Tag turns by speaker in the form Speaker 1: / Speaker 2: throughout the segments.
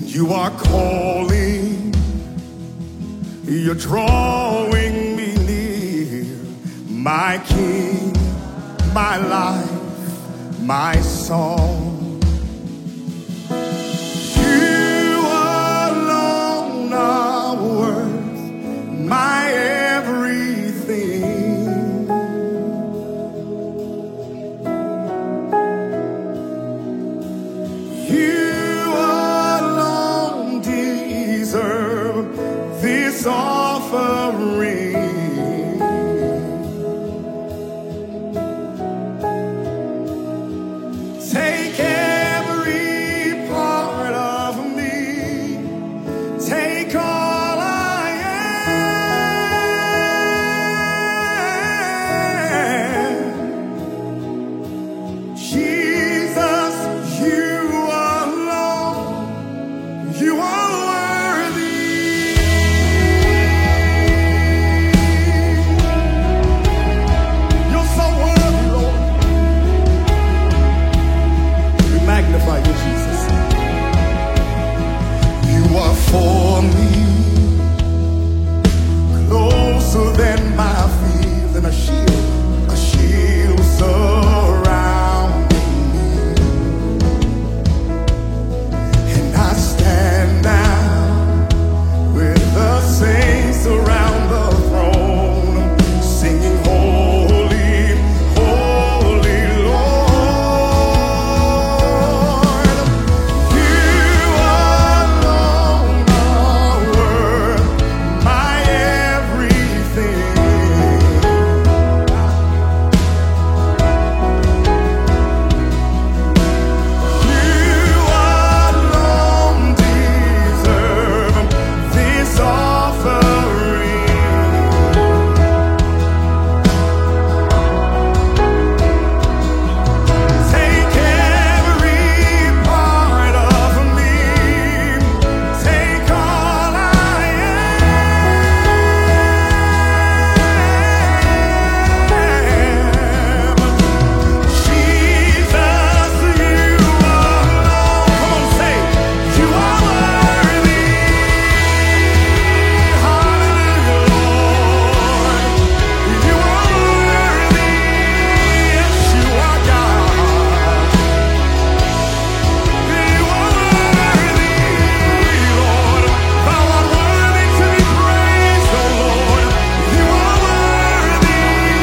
Speaker 1: You are calling, you're drawing me near, my King, my life, my song. You alone are worth my everything. You alone deserve this offering. Take every part of me, take all I am. Jesus, you alone, you are worthy. You're so worthy, Lord. We magnify you, Jesus. You are for me, closer than my fears, and a shield surrounding me. And I stand now with the saints around the throne, singing holy, holy Lord. You alone are worth my everything. You alone deserve this offering. Take every part of me, take all I am. Jesus, you alone. Come on, say, you are worthy. Hallelujah, Lord. You are worthy. Yes, you are God. You are worthy, Lord. Thou art worthy to be praised, O Lord. You are worthy.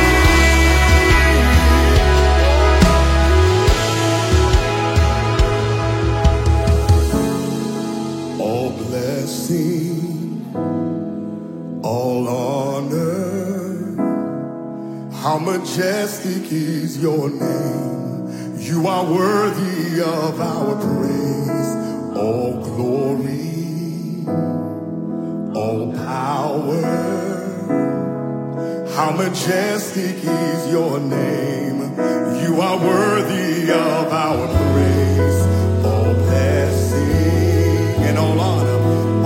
Speaker 1: All blessing, all honor, how majestic is your name. You are worthy of our praise. All glory, all power, how majestic is your name. You are worthy of our praise. All blessing and all honor,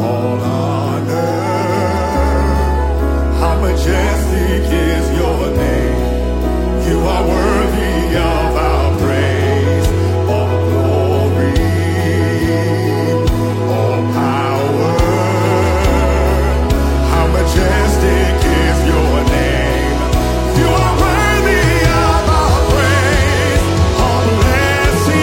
Speaker 1: how majestic is your name. You are worthy of our praise. All glory, all power, how majestic is your name. You are worthy of our praise. All blessing.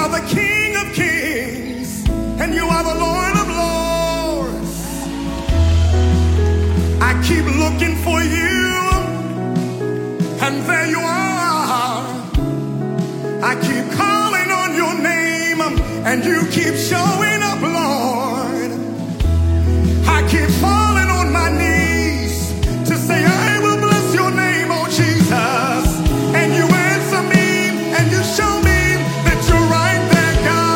Speaker 1: the King of Kings, and you are the Lord of Lords. I keep looking for you, and there you are. I keep calling on your name, and you keep showing up, Lord. I keep falling on my knees to say I will bless your name, oh Jesus. And you answer me, and you show me that you're right there,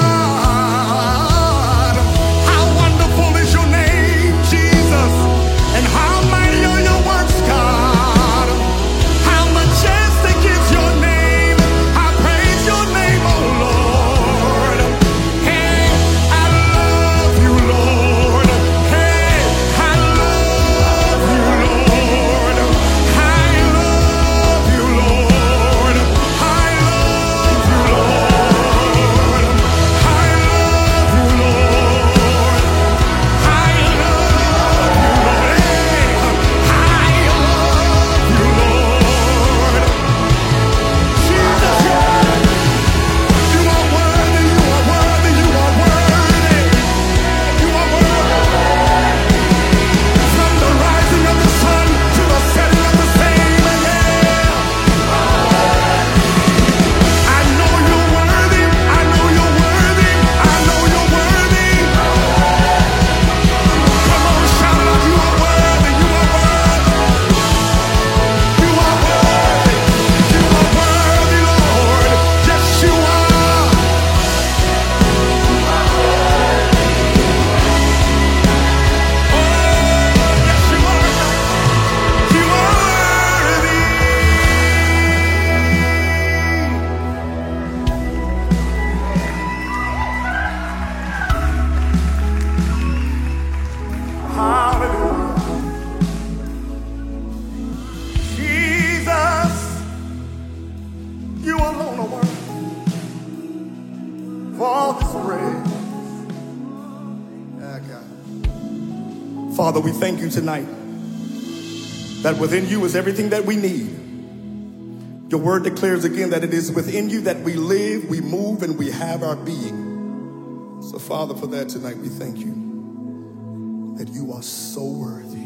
Speaker 1: God. How wonderful is your name, Jesus, and how mighty are your works, God. How majestic is your name. I praise your name, oh Lord. Hey, I love you, Lord. Hey, I love you, Lord. I love you, Lord. I love you, Lord. I love you, Lord. I love you, Lord. I love you, Lord. Jesus, you are worthy, you are worthy, you are worthy. You are worthy. From the rising of the sun to the setting of the same, yeah. I know you're worthy, I know you're worthy, I know you're worthy. Come on, shout it out, you are worthy, you are worthy. You are worthy, you are worthy, Lord. Yes, you are. Oh, yes, you are. You are worthy. Hallelujah. Jesus, you alone are worthy for all this praise. Yeah, God. Father, we thank you tonight that within you is everything that we need. Your word declares again that it is within you that we live, we move, and we have our being. So, Father, for that tonight, we thank you that you are so worthy.